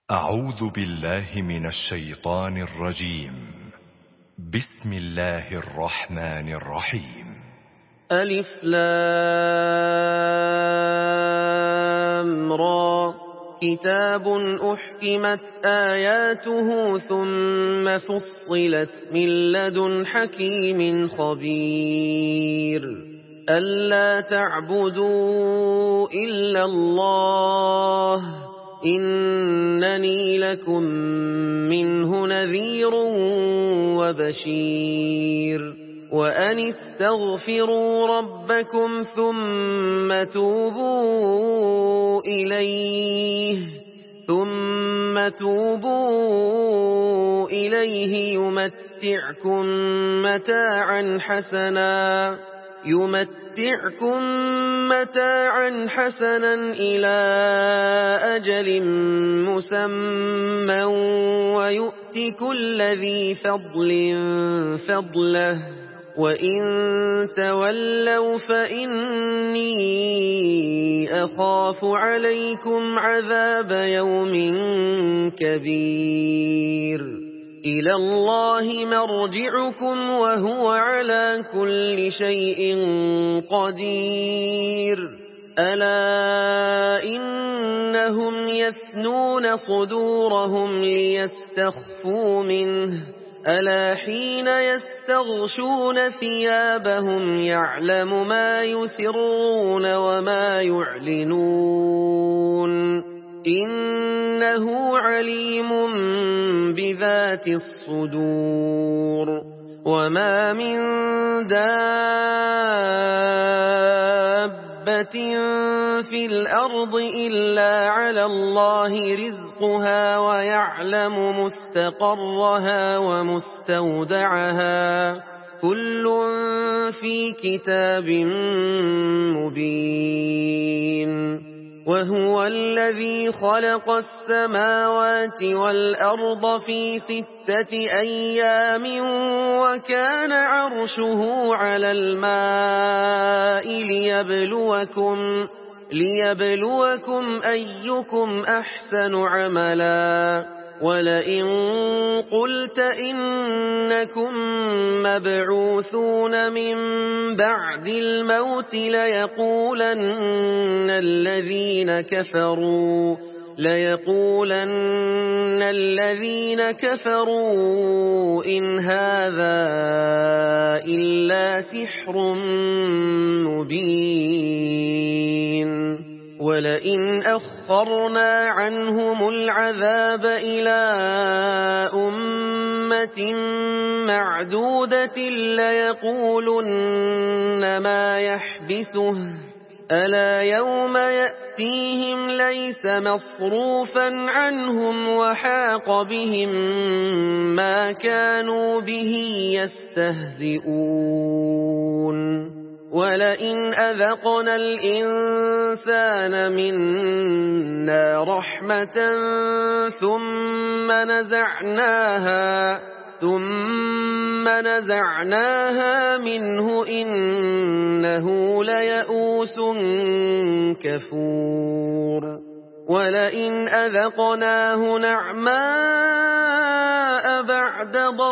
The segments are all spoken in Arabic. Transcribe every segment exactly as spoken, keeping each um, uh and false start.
أعوذ بالله من الشيطان الرجيم. بسم الله الرحمن الرحيم. ألف لام را كتاب أحكمت آياته ثم فصلت من لدن حكيم خبير ألا تعبدوا إلا الله إنني لكم منه نذير وبشير وأن استغفروا ربكم ثم توبوا إليه ثم توبوا إليه يمتعكم متاعا حسنا يمتعكم متاعا حسنا إلى أجل مسمى ويؤتي كل ذي فضل فضله وإن تولوا فإني أخاف عليكم عذاب يوم كبير إلى الله مرجعكم وهو على كل شيء قدير ألا إنهم يثنون صدورهم ليستخفوا منه ألا حين يستغشون ثيابهم يعلم ما يسرون وما يعلنون إنه عليم بذات الصدور وما من دابة في الأرض إلا على الله رزقها ويعلم مستقرها ومستودعها كل في كتاب مبين وهو الذي خلق السماوات والأرض في ستة أيام وكان عرشه على الماء ليبلوكم, ليبلوكم أيكم أحسن عملا ولئن قلت إنكم مبعوثون من بعد الموت ليقولن الذين كفروا ليقولن الذين كفروا إن هذا إلا سحر مبين ولئن أخرنا عنهم العذاب إلى أمة معدودة ليقولن ما يحبسه ألا يوم يأتيهم ليس مصروفا عنهم وحاق بهم ما كانوا به يستهزئون ولئن أذقنا الإنسان منا رحمة ثم نزعناها ثم نزعناها منه إنه ليئوس كفور ولئن أذقناه نعماء بعد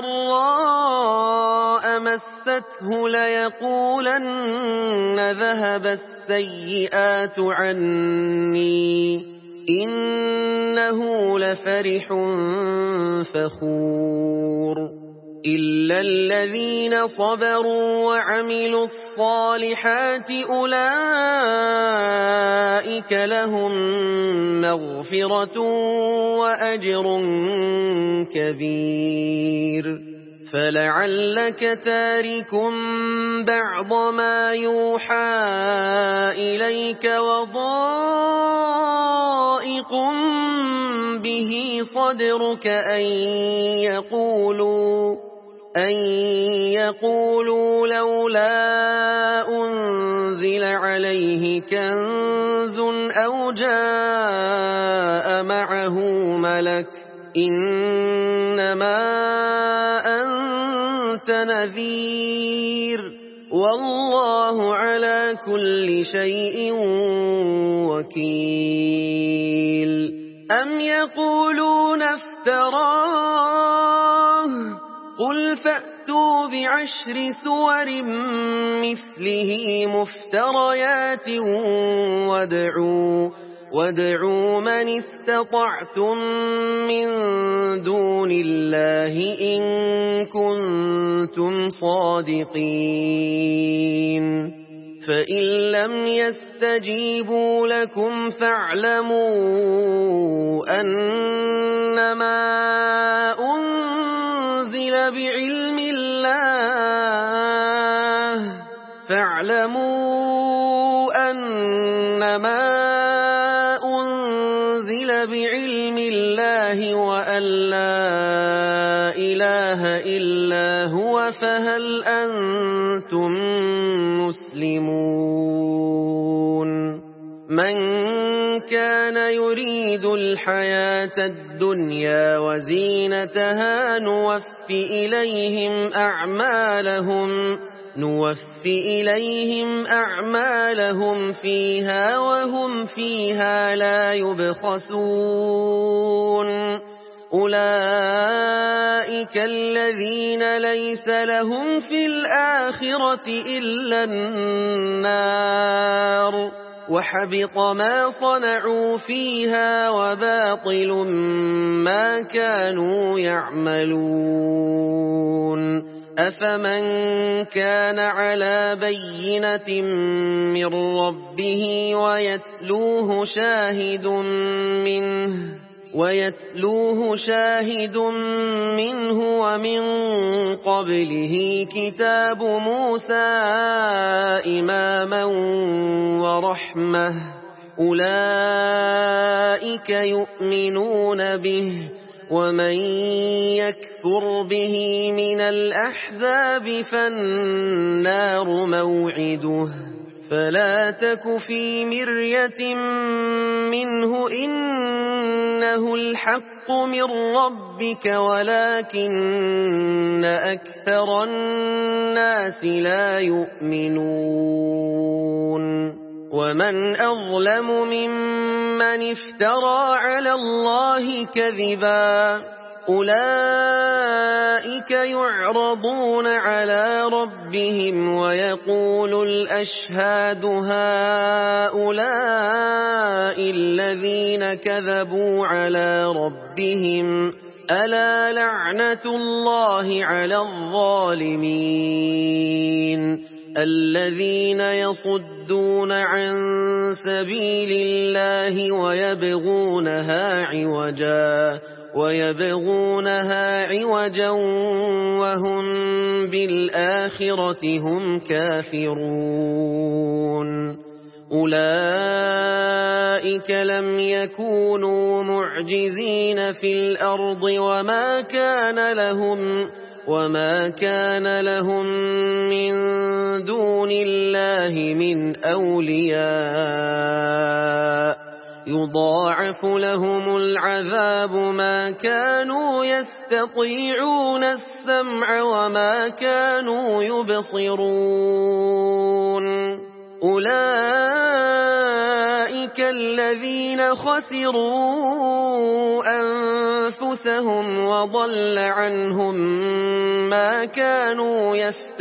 ضراء مسته ليقولن ذهب السيئات عني إنه لفرح فخور إلا الذين صبروا وعملوا الصالحات أولئك لهم مغفرة وأجر كبير فلعلك تارك بعض ما يوحى إليك وضائق به صدرك أن يقولوا أن يقولوا لولا أنزل عليه كنز أو جاء معه ملك إنما أنت نذير والله على كل شيء وكيل أم يقولون افتراه قل فأتوا بعشر سور مثله مفتريات وادعوا وادعوا من استطعتم من دون الله إن كنتم صادقين فإن لم يستجيبوا لكم فاعلموا أنما أنزل بعلم الله فاعلموا أنما أنزل بعلم الله وأن لا إله إلا هو فهل أنتم مسلمون من كان يريد الحياة الدنيا وزينتها نوفي إليهم أعمالهم نوفي إليهم أعمالهم فيها وهم فيها لا يبخسون أولئك الذين ليس لهم في الآخرة إلا النار وحبط ما صنعوا فيها وباطل ما كانوا يعملون أفمن كان على بينة من ربه ويتلوه شاهد منه ويتلوه شاهد منه ومن قبله كتاب موسى إماما ورحمة أولئك يؤمنون به ومن يكفر به من الأحزاب فالنار موعده فلا تك في مرية منه إنه الحق من ربك ولكن أكثر الناس لا يؤمنون ومن أظلم ممن افترى على الله كذبا أولئك يعرضون على ربهم ويقول الأشهاد هؤلاء الذين كذبوا على ربهم ألا لعنة الله على الظالمين الذين يصدون عن سبيل الله ويبغونها عوجا ويبغونها عوجا وهم بالآخرة هم كافرون أولئك لم يكونوا معجزين في الأرض وما كان لهم وما كان لهم من دون الله من أولياء يضاعف لهم العذاب ما كانوا يستطيعون السمع وما كانوا يبصرون أولئك الذين خسروا أنفسهم وضل عنهم ما كانوا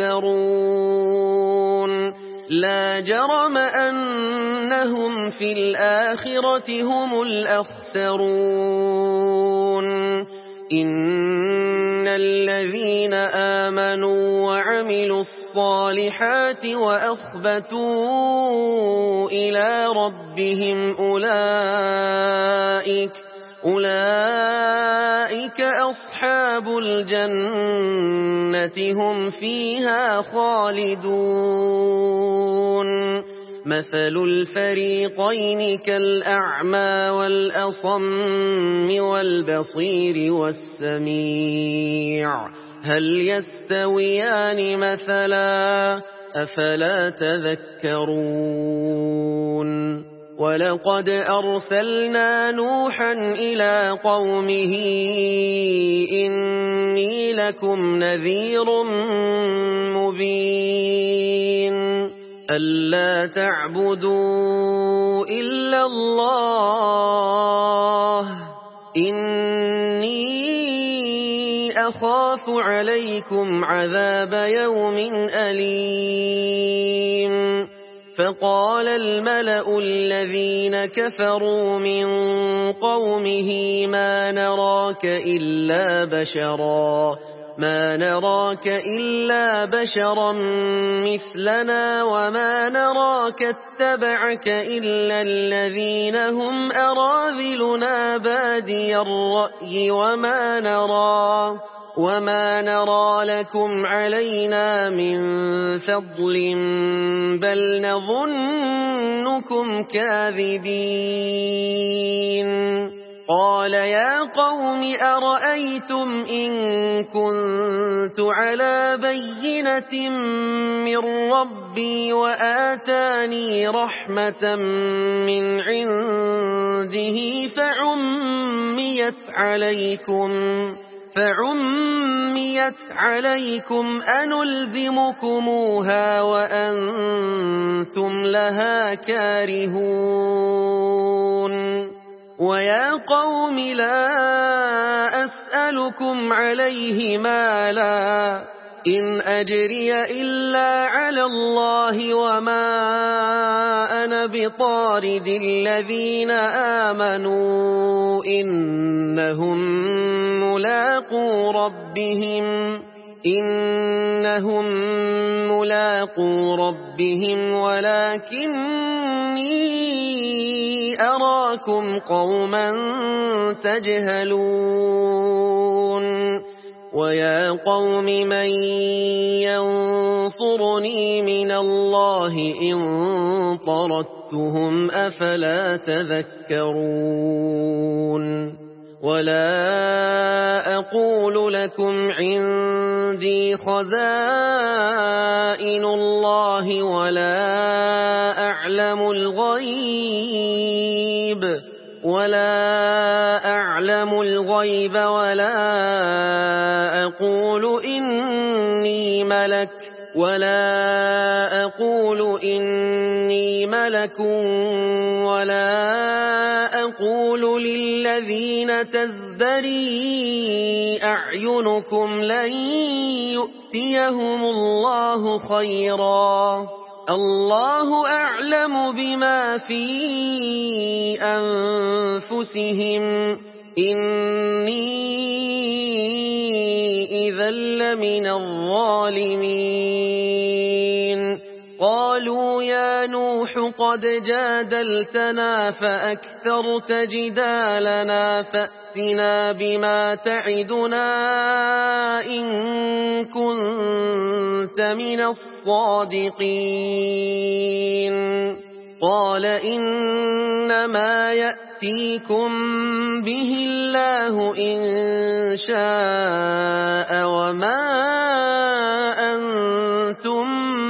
يفترون لا جرم أنهم في الآخرة هم الأخسرون إن الذين آمنوا وعملوا الصالحات وأخبتوا إلى ربهم أولئك أولئك أصحاب الجنة هم فيها خالدون مثل الفريقين كالأعمى والأصم والبصير والسميع هل يستويان مثلا أفلا تذكرون ولقد أرسلنا نوحا إلى قومه إني لكم نذير مبين ألا تعبدوا إلا الله إني أخاف عليكم عذاب يوم أليم فقال الملأ الذين كفروا من قومه ما نراك إلا بشرا ما نراك إلا بشرا مثلنا وما نراك اتبعك إلا الذين هم أراذلنا بادي الرأي وما نرى وما نرى لكم علينا من فضل بل نظنكم كاذبين قال يا قوم أرأيتم إن كنت على بينة من ربي وآتاني رحمة من عنده فعميت عليكم فعميت عليكم أنلزمكموها وأنتم لها كارهون ويا قوم لا أسألكم عليه مالا إن أجري إلا على الله وما أنا بطارد الذين آمنوا إنهم ملاقو ربهم إنهم ملاقو ربهم ولكني أراكم قوما تجهلون ويا قوم من ينصرني من الله إن طردتهم أفلا تذكرون ولا أقول لكم عندي خزائن الله ولا أعلم الغيب ولا أعلم الغيب ولا أقول إني ملك ولا أقول إني ملك ولا أقول للذين تزدري أعينكم لن يؤتيهم الله خيرا الله أعلم بما في أنفسهم إني إذا لمن الظالمين قالوا يا نوح قد جادلتنا فأكثرت جدالنا فأتنا بما تعدنا إن كنت من الصادقين قال إنما يأتيكم به الله إن شاء وما أنتم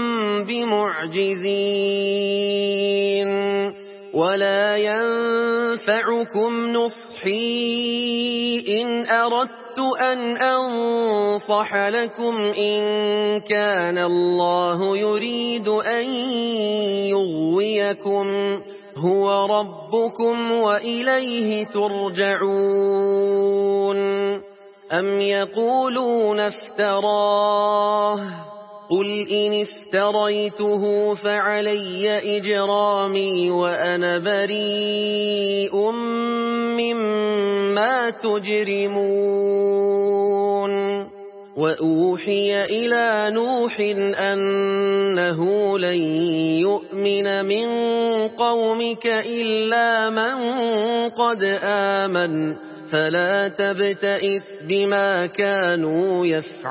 بمعجزين ولا ينفعكم نصحي إن أردت أن أنصح لكم إن كان الله يريد أن يغويكم هو ربكم وإليه ترجعون أم يقولون افتراه قل إن افتريته فعلي إجرامي وأنا بريء مما تجرمون وأوحي إلى نوح أنه لن يؤمن من قومك إلا من قد آمن فلا تبتئس بما كانوا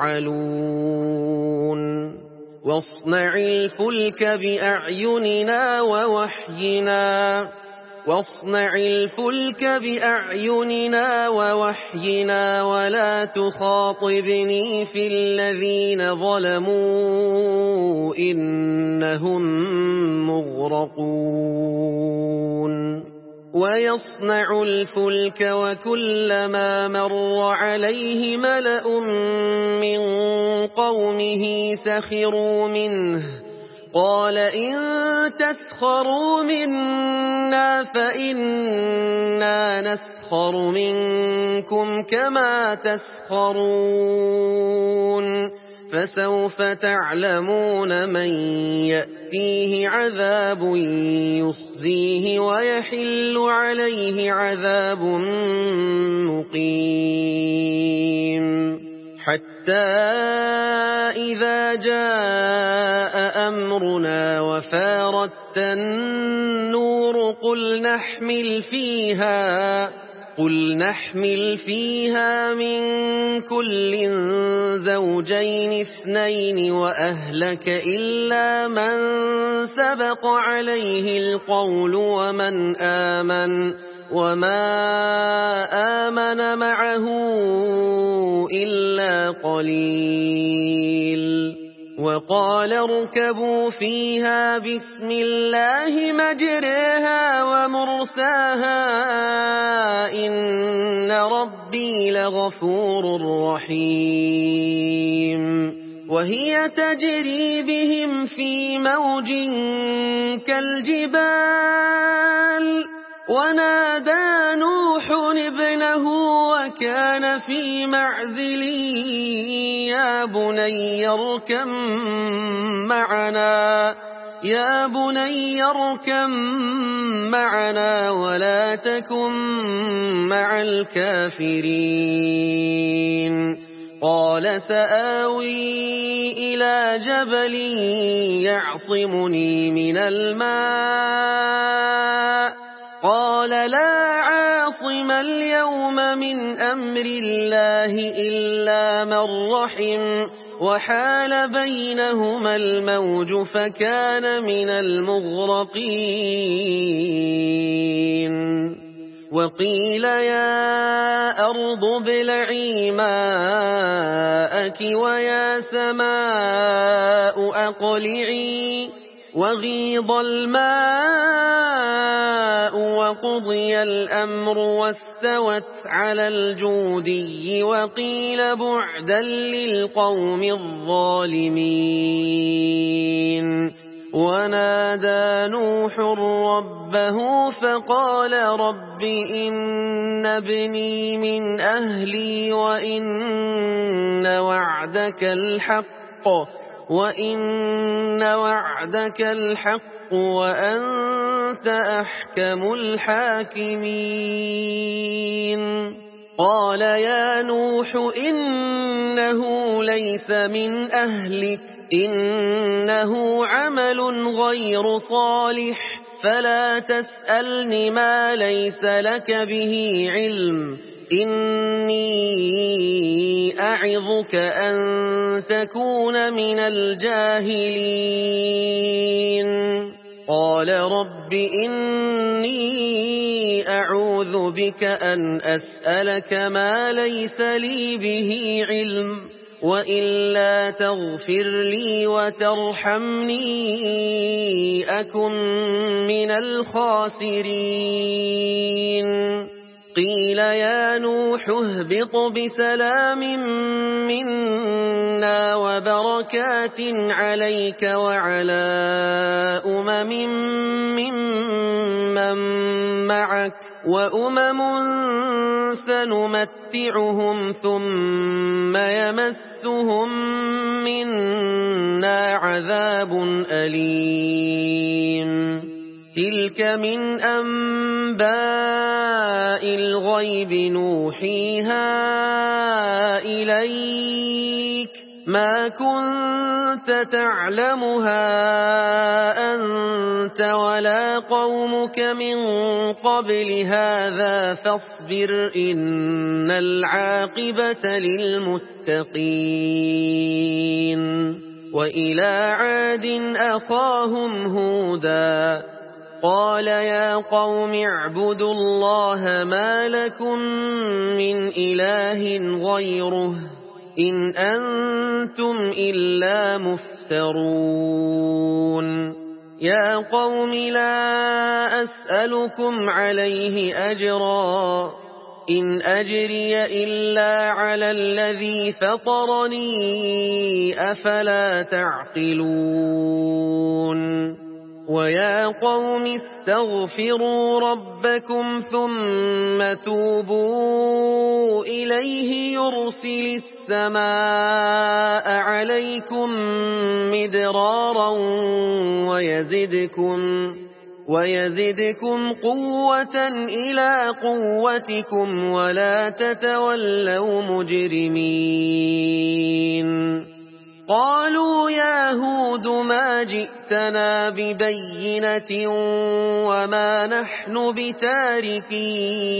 يفعلون واصنع الفلك بأعيننا ووحينا واصنع الفلك بأعيننا ووحينا ولا تخاطبني في الذين ظلموا إنهم مغرقون ويصنع الفلك وكلما مر عليه ملأ من قومه سخروا منه قال إن تسخروا منا فإنا نسخر منكم كما تسخرون فسوف تعلمون من يأتيه عذاب يخزيه ويحل عليه عذاب مقيم حتى إذا جاء أمرنا وفارت النور قل نحمل فيها قل نحمل فيها من كل زوجين اثنين وأهلك إلا من سبق عليه القول ومن آمن وما آمن معه إلا قليل وقال اركبوا فيها بسم الله مجريها ومرساها إن ربي لغفور رحيم وهي تجري بهم في موج كالجبال ونادى نوح ابنه وكان في معزل يا بني اركب معنا يا بني اركب معنا ولا تكن مع الكافرين قال سآوي إلى جبل يعصمني من الماء قال لا عاصم اليوم من أمر الله إلا من رحم وحال بينهما الموج فكان من المغرقين وقيل يا أرض ابلعي ماءك ويا سماء أقلعي وغيض الماء وقضي الأمر واستوت على الجودي وقيل بعدا للقوم الظالمين ونادى نوح ربه فقال رب إن ابني من أهلي وإن وعدك الحق وإن وعدك الحق وأنت أحكم الحاكمين قال يا نوح إنه ليس من أهلك إنه عمل غير صالح فلا تسألني ما ليس لك به علم إني أعظك أن تكون من الجاهلين قال رب إني أعوذ بك أن أسألك ما ليس لي به علم وإلا تغفر لي وترحمني أكن من الخاسرين قيل يا نوح اهبط بسلام منا وبركات عليك وعلى أمم ممن معك وأمم سنمتعهم ثم يمسهم منا عذاب أليم تلك من أنباء الغيب نوحيها إليك ما كنت تعلمها أنت ولا قومك من قبل هذا فاصبر إن العاقبة للمتقين وإلى عاد أخاهم هودا قال يا قوم اعبدوا الله ما لكم من إله غيره إن أنتم إلا مفترون يا قوم لا أسألكم عليه أجرا إن أجري إلا على الذي فطرني أفلا تعقلون ويا قوم استغفروا ربكم ثم توبوا إليه يرسل السماء عليكم مدرارا ويزدكم ويزدكم قوة إلى قوتكم ولا تتولوا مجرمين قالوا يا هود ما جئتنا ببينة وما نحن بتاركي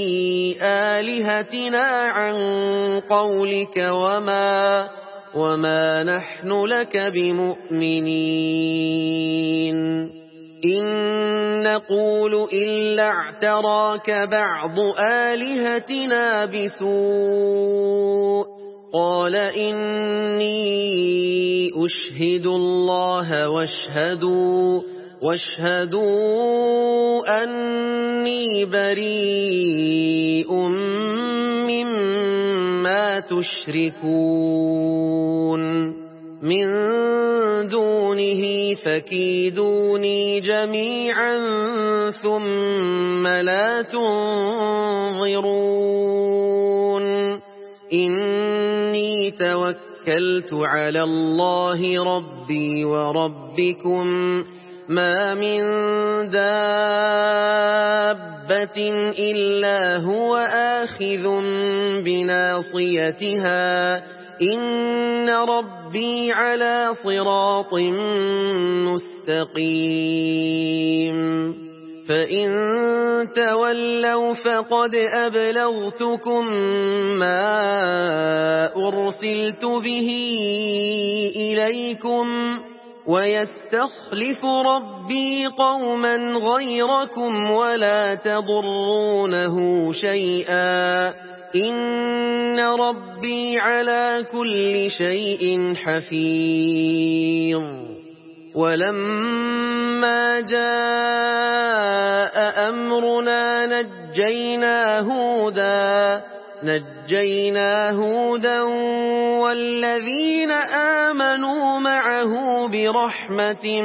آلهتنا عن قولك وما, وما نحن لك بمؤمنين إن نقول إلا اعتراك بعض آلهتنا بسوء قال إني أشهد الله واشهدوا, واشهدوا أني بريء مما تشركون من دونه فكيدوني جميعا ثم لا تنظرون إني توكلت على الله ربي وربكم ما من دابة إلا هو آخذ بناصيتها إن ربي على صراط مستقيم فإن تولوا فقد أبلغتكم ما أرسلت به إليكم ويستخلف ربي قوما غيركم ولا تضرونه شيئا إن ربي على كل شيء حفيظ ولما جاء أمرنا نجينا هودا نجينا هودا والذين آمنوا معه برحمة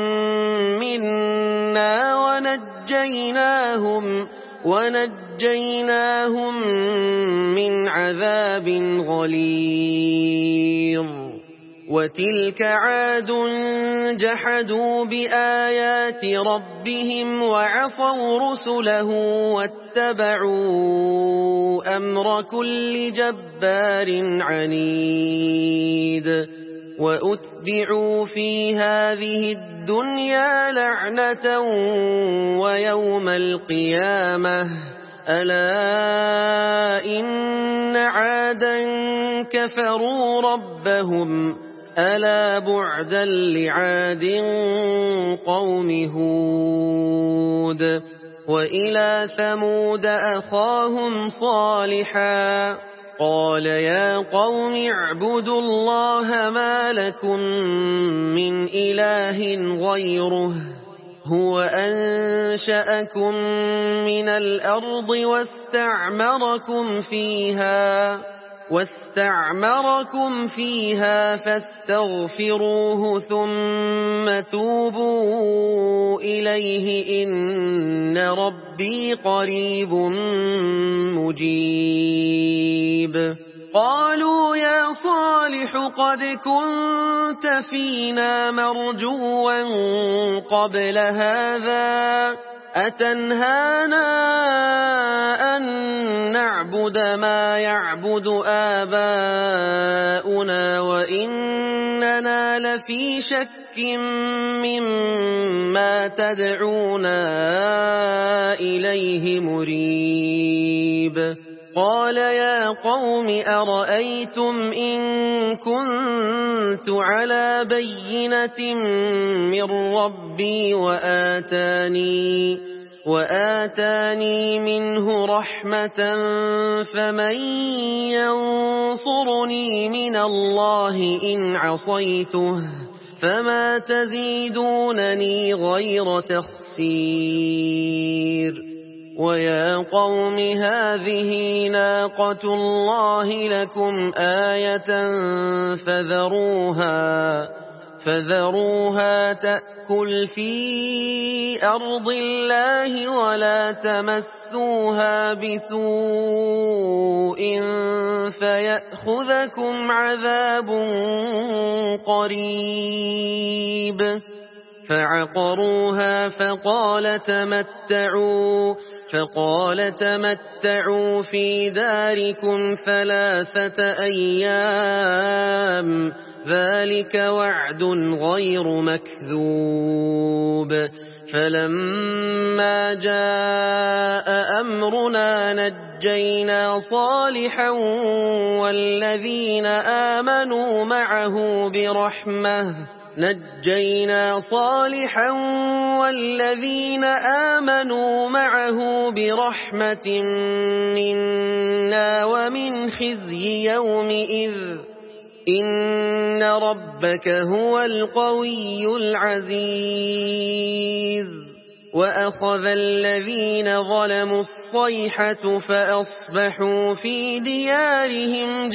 منا ونجيناهم ونجيناهم من عذاب غليظ وتلك عاد جحدوا بآيات ربهم وعصوا رسله واتبعوا أمر كل جبار عنيد وأتبعوا في هذه الدنيا لعنة ويوم القيامة ألا إن عادا كفروا ربهم ألا بعدا لعاد قوم هود وإلى ثمود أخاهم صالحا قال يا قوم اعبدوا الله ما لكم من إله غيره هو أنشأكم من الأرض واستعمركم فيها واستعمركم فيها فاستغفروه ثم توبوا إليه إن ربي قريب مجيب قالوا يا صالح قد كنت فينا مرجوا قبل هذا أتنهانا أن نعبد ما يعبد آباؤنا وإننا لفي شك مما تدعونا إليه مريب قال يا قوم أرأيتم إن كنت على بينة من ربي وآتاني, وآتاني منه رحمة فمن ينصرني من الله إن عصيته فما تزيدونني غير تخسير ويا قوم هذه ناقة الله لكم آية فذروها فذروها تأكل في أرض الله ولا تمسوها بسوء فيأخذكم عذاب قريب. فعقروها فقال تمتعوا فقال تمتعوا في داركم ثلاثة أيام ذلك وعد غير مكذوب. فلما جاء أمرنا نجينا صالحا والذين آمنوا معه برحمة نجينا صالحا والذين آمنوا معه برحمة منا ومن خزي يومئذ إن ربك هو القوي العزيز. وأخذ الذين ظلموا الصيحة فأصبحوا في ديارهم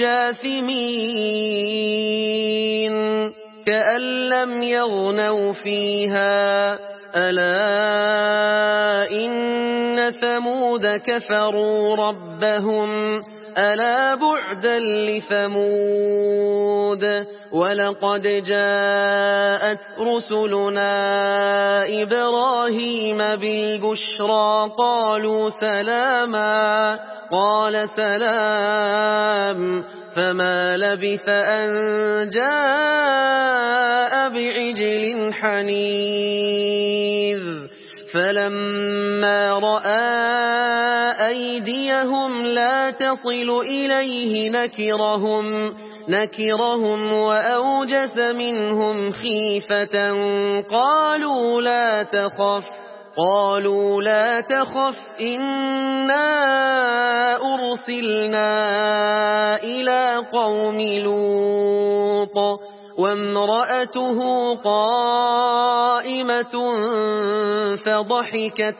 جاثمين كأن لم يغنوا فيها ألا إن ثمود كفروا ربهم ألا بعدا لثمود. ولقد جاءت رسلنا إبراهيم بالبشرى قالوا سلاما قال سلام فما لبث أن جاء بعجل حنيذ. فلما رأى أيديهم لا تصل إليه نكرهم نكرهم وأوجس منهم خيفة قالوا لا تخف قالوا لا تخف إنا أرسلنا إلى قوم لوط وامرأته قائمة فضحكت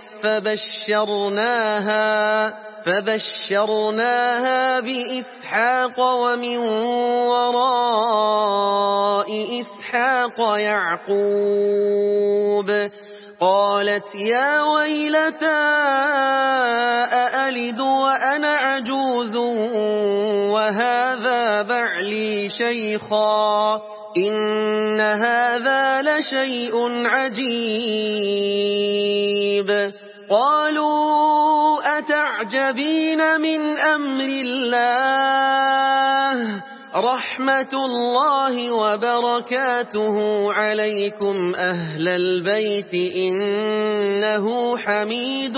فبشرناها فبشرناها بإسحاق ومن وراء إسحاق يعقوب. قالت يا ويلتى أألد وأنا عجوز وهذا بعلي شيخا إن هذا لشيء عجيب. قالوا أتعجبين من أمر الله رحمة الله وبركاته عليكم أهل البيت إنه حميد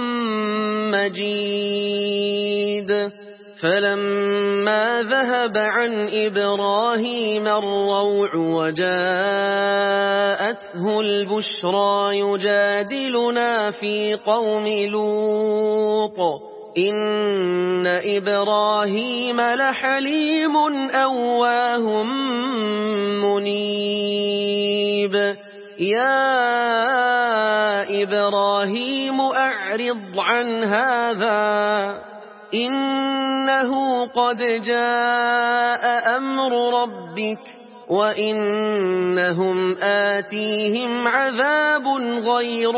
مجيد. فلما ذهب عن إبراهيم الروع وجاءته البشرى يجادلنا في قوم لوط إن إبراهيم لحليم أواه منيب. يا إبراهيم أعرض عن هذا إنه قد جاء أمر ربك وإنهم آتيهم عذاب غير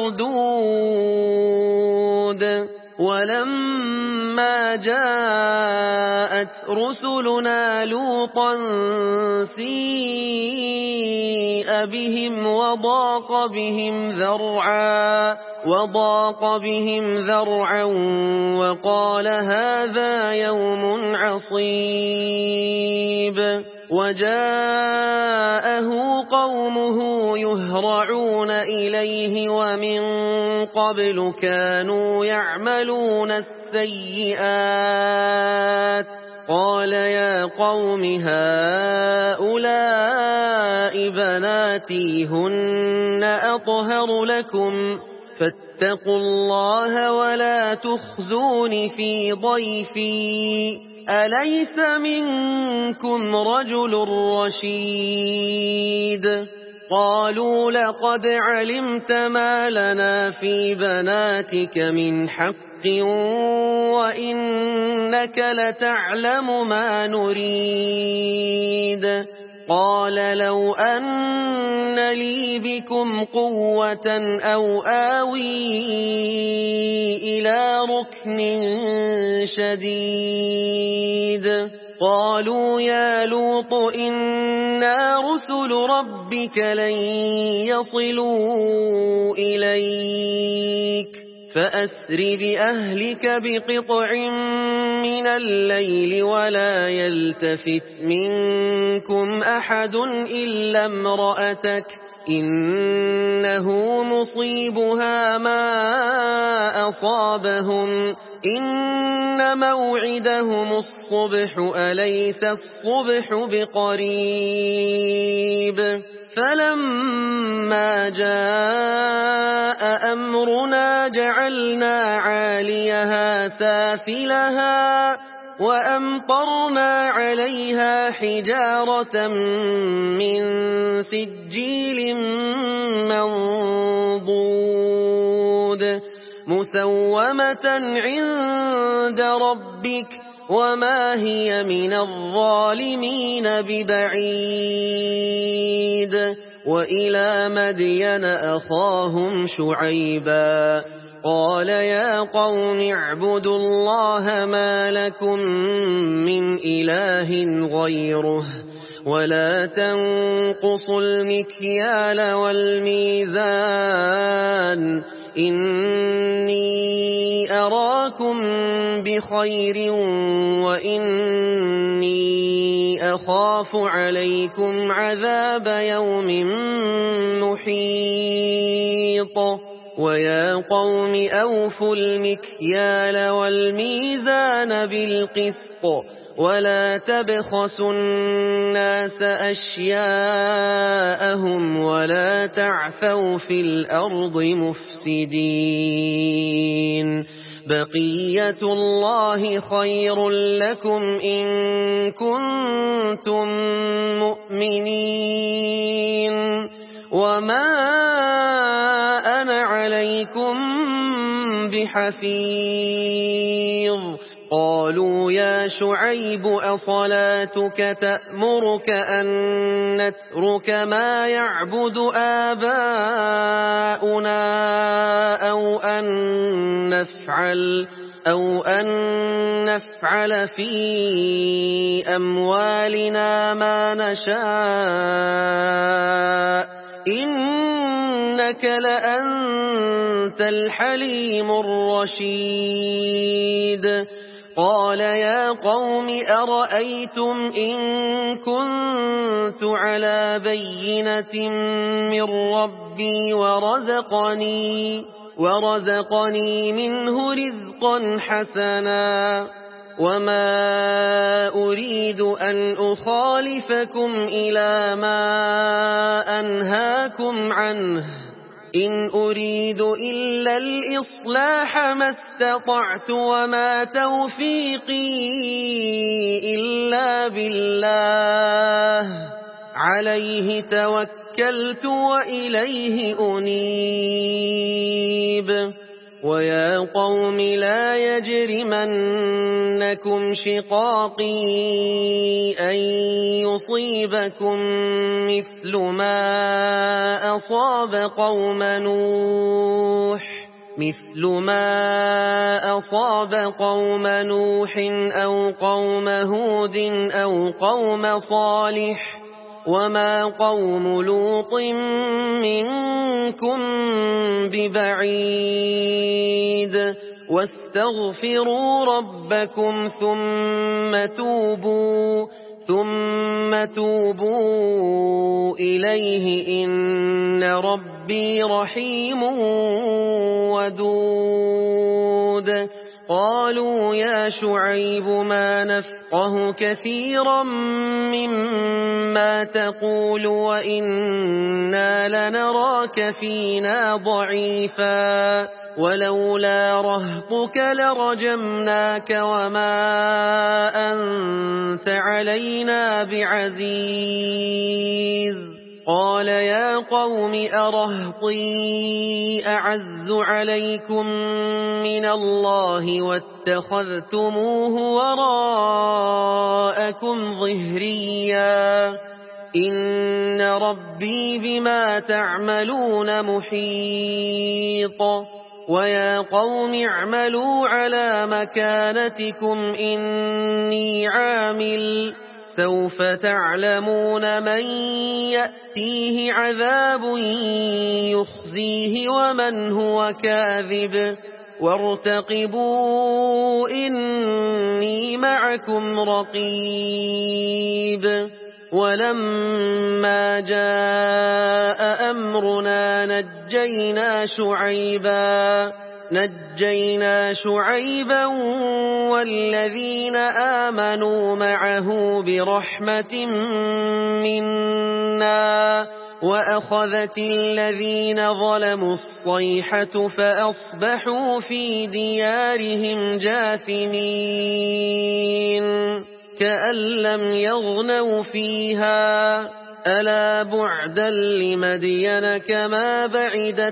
مردود. ولما جاءت رسلنا لوطا سيء بهم وضاق بهم ذرعا وضاق بهم ذرعا وقال هذا يوم عصيب. وجاءه قومه يهرعون إليه ومن قبل كانوا يعملون السيئات. قال يا قوم هؤلاء بناتي هن أطهر لكم فاتقوا الله ولا تخزون في ضيفي أليس منكم رجل رشيد. قالوا لقد علمت ما لنا في بناتك من حق وإنك لتعلم ما نريد قال لو أن لي بكم قوة أو آوي إلى ركن شديد قالوا يا لوط إنا رسل ربك لن يصلوا إليك فأسر بأهلك بقطع من الليل ولا يلتفت منكم أحد إلا امرأتك إنه مصيبها ما أصابهم إن موعدهم الصبح أليس الصبح بقريب فلما جاء أمرنا جعلنا عاليها سافلها وأمطرنا عليها حجارة من سجيل منضود مسومة عند ربك وما هي من الظالمين ببعيد وإلى مدين أخاهم شعيبا قال يا قوم اعبدوا الله ما لكم من إله غيره ولا تنقصوا المكيال والميزان إني أراكم بخير وإني أخاف عليكم عذاب يوم محيط ويا قوم أوفوا المكيال والميزان بالقسط ولا تبخسوا الناس أشياءهم ولا تعثوا في الأرض مفسدين بقية الله خير لكم إن كنتم مؤمنين وما أنا عليكم بحفيظ قالوا يا شعيب أصلاتك تأمرك أن نترك ما يعبد آباؤنا أو أن نفعل أو أن نفعل في أموالنا ما نشاء إنك لأنت الحليم الرشيد قال يا قوم أرأيتم إن كنت على بينة من ربي ورزقني ورزقني منه رزقا حسنا وما أريد أن أخالفكم إلى ما أنهاكم عنه إن أريد إلا الإصلاح ما استطعت وما توفيقي إلا بالله عليه توكلت وإليه أنيب ويا قوم لا يجرمنكم شقاقي أن يصيبكم مثل ما أصاب قوم نوح مثل ما أصاب قوم نوح أو قوم هود أو قوم صالح وما قوم لوط منكم ببعيد واستغفروا ربكم ثم توبوا ثم توبوا إليه إن ربي رحيم ودود قالوا يا شعيب ما نفقه كثيرا مما تقول وإنا لنراك فينا ضعيفا ولولا رهطك لرجمناك وما أنت علينا بعزيز قال يا قوم أرهطي أعز عليكم من الله واتخذتموه وراءكم ظهريا إن ربي بما تعملون محيط ويا قوم اعملوا على مكانتكم إني عامل سوف تعلمون من يأتيه عذاب يخزيه ومن هو كاذب وارتقبوا إني معكم رقيب ولما جاء أمرنا نجينا شعيبا نجينا شعيبا والذين آمنوا معه برحمة منا وأخذت الذين ظلموا الصيحة فأصبحوا في ديارهم جاثمين كأن لم يغنوا فيها ألا بعدا لمدين كما بعدت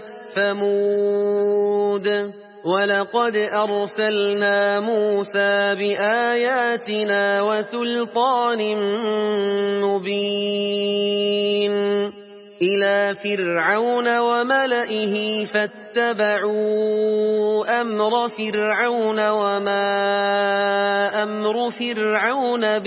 ثمود ولقد أرسلنا موسى بآياتنا وسلطان مبين إلى فرعون وملئه فاتبعوا أمر فرعون وما أمر فرعون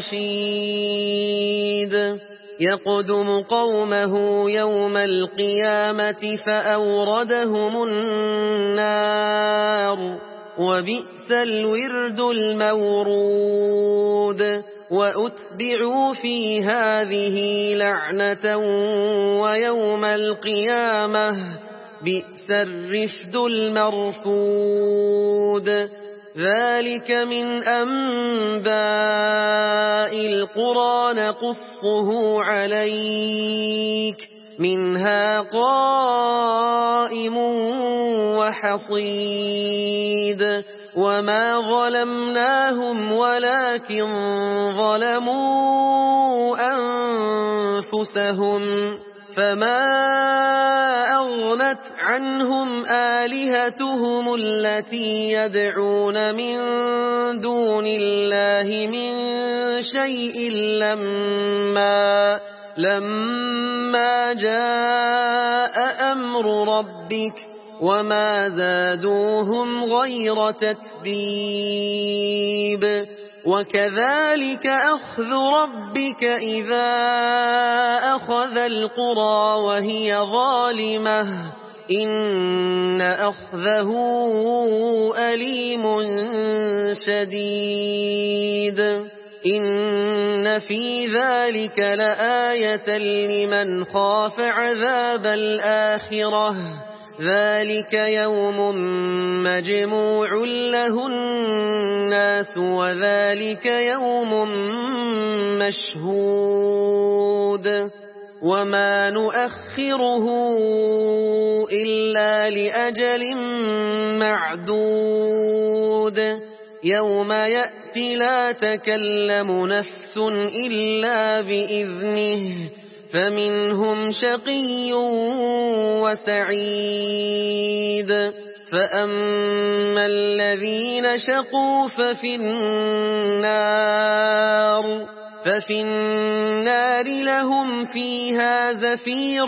برشيد يقدم قومه يوم القيامة فأوردهم النار وبئس الورد المورود وأتبعوا في هذه لعنة ويوم القيامة بئس الرفد المرفود ذلك من أنباء القرى نقصه عليك منها قائم وحصيد وما ظلمناهم ولكن ظلموا أنفسهم فما أغنت عنهم آلهتهم التي يدعون من دون الله من شيء لما لما جاء أمر ربك وما زادوهم غير تتبيب وكذلك أخذ ربك إذا أخذ القرى وهي ظالمة إن أخذه أليم شديد إن في ذلك لآية لمن خاف عذاب الآخرة ذلك يوم مجموع له الناس وذلك يوم مشهود وما نؤخره إلا لأجل معدود يوم يأتي لا تكلم نفس إلا بإذنه فمنهم شقي وسعيد فأما الذين شقوا ففي النار ففي النار لهم فيها زفير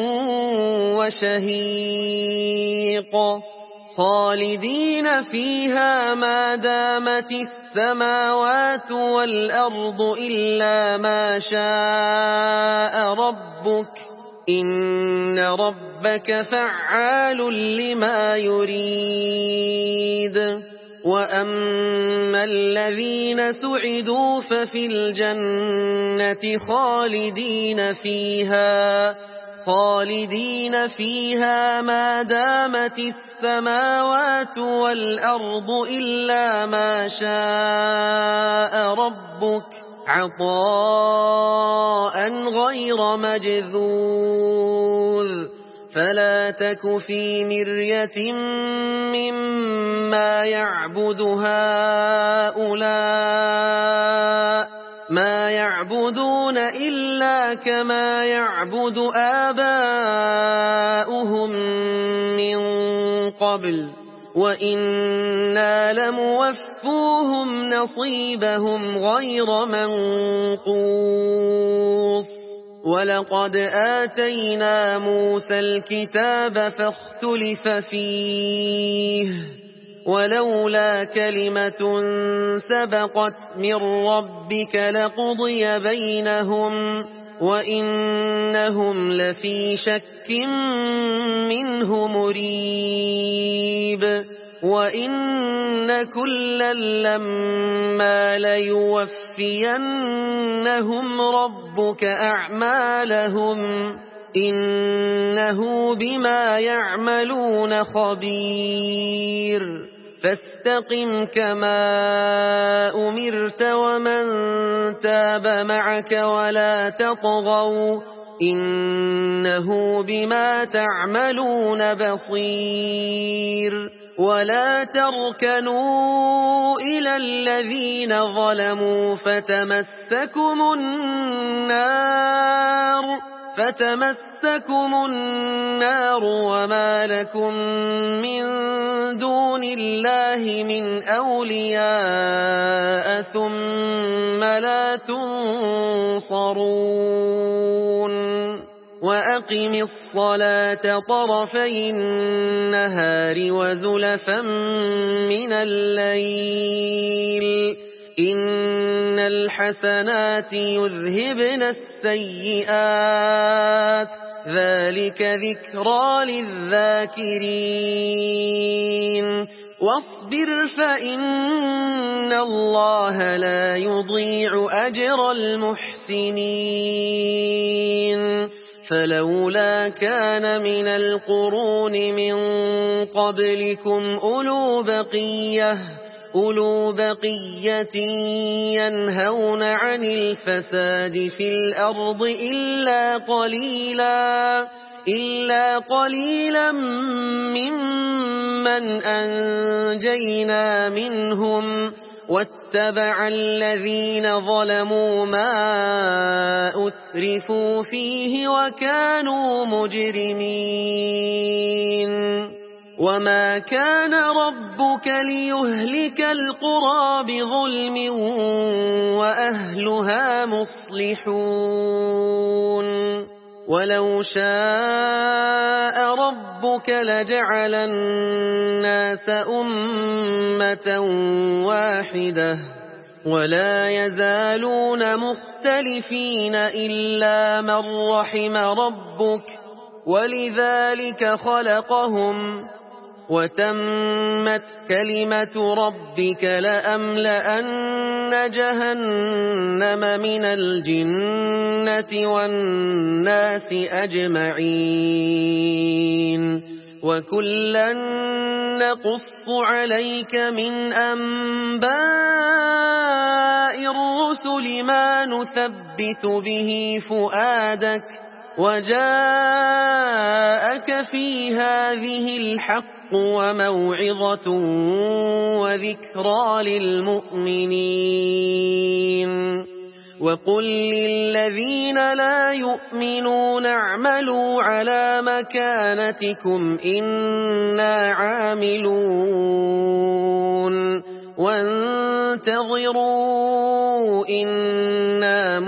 وشهيق خالدين فيها ما دامت السماوات والأرض إلا ما شاء ربك إن ربك فعال لما يريد وأما الذين سعدوا ففي الجنة خالدين فيها خالدين فيها ما دامت السماوات والأرض إلا ما شاء ربك عطاء غير مجذوذ فلا تك في مرية مما يعبد هؤلاء ما يعبدون إلا كما يعبد آباؤهم من قبل وإنا لموفوهم نصيبهم غير منقوص ولقد آتينا موسى الكتاب فاختلف فيه ولولا كلمة سبقت من ربك لقضي بينهم وإنهم لفي شك منه مريب وإن كلا لما ليوفينهم ربك أعمالهم إنه بما يعملون خبير فاستقم كما أمرت ومن تاب معك ولا تطغوا إنه بما تعملون بصير ولا تركنوا إلى الذين ظلموا فتمسكم النار فتمسكم النار وما لكم من دون الله من أولياء ثم لا تنصرون وأقم الصلاة طرفي النهار وزلفا من الليل إن الحسنات يذهبن السيئات ذلك ذكرى للذاكرين واصبر فإن الله لا يضيع أجر المحسنين فلولا كان من القرون من قبلكم أولو بقية أولو بقية ينهون عن الفساد في الأرض إلا قليلا إلا قليلا ممن أنجينا منهم واتبع الذين ظلموا ما أترفوا فيه وكانوا مجرمين وما كان ربك ليهلك القرى بظلم وأهلها مصلحون ولو شاء ربك لجعل الناس أمة واحدة ولا يزالون مختلفين إلا من رحم ربك ولذلك خلقهم وتمت كلمة ربك لأملأن جهنم من الجنة والناس أجمعين وكلا نقص عليك من أنباء الرسل ما نثبت به فؤادك وجاءك في هذه الحق وموعظة وذكرى للمؤمنين وقل للذين لا يؤمنون اعملوا على مكانتكم إنا عاملون وانتظروا إنا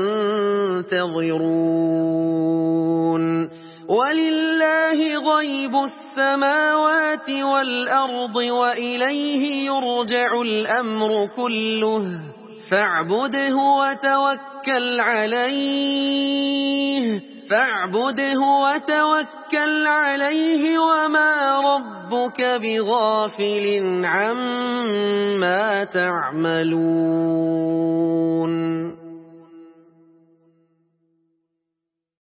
منتظرون ولله غيب السماوات والأرض وإليه يرجع الأمر كله فاعبده وتوكل عليه فاعبده وتوكل عليه وما ربك بغافل عما تعملون